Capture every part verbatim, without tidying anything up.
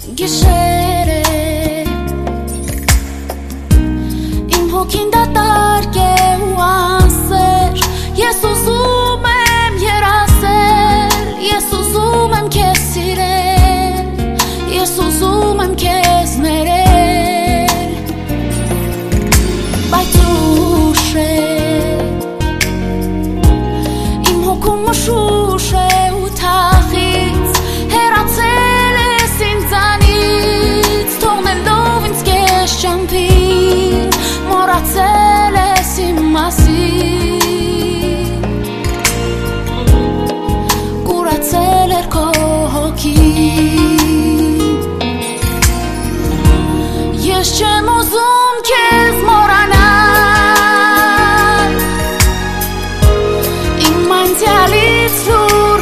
Գիշեր է Իմ հոգին դատարկ է ու անսեր Ես ուզում եմ երասել Ես ուզում եմ քեզ սիրել Ես ուզում եմ քեզ ներել Բայց ուշ է Իմ հոգում մշուշ է ու թախից Հեռացել ես ինձանից Թողնելով ինձ քեզ ճամփին Մոռացել ես իմ մասին Կուրացել էր քո հոգին Ես չեմ ուզում քեզ մոռանալ Իմ անցյալից լուր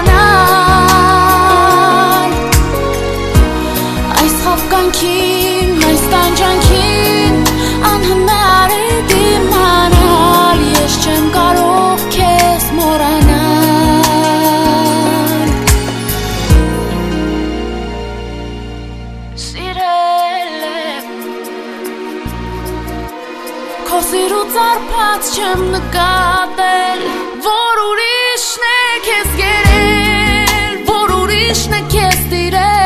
հեռանալ Այս խաբկանքին, այս տանջանքին Անհնար է դիմանալ Ես չեմ կարող քեզ մոռանալ Սիրել եմ Քո սիրուց արփած չեմ նկատել Որ ուրիշն է քեզ գերել Որ ուրիշն է քեզ տիրել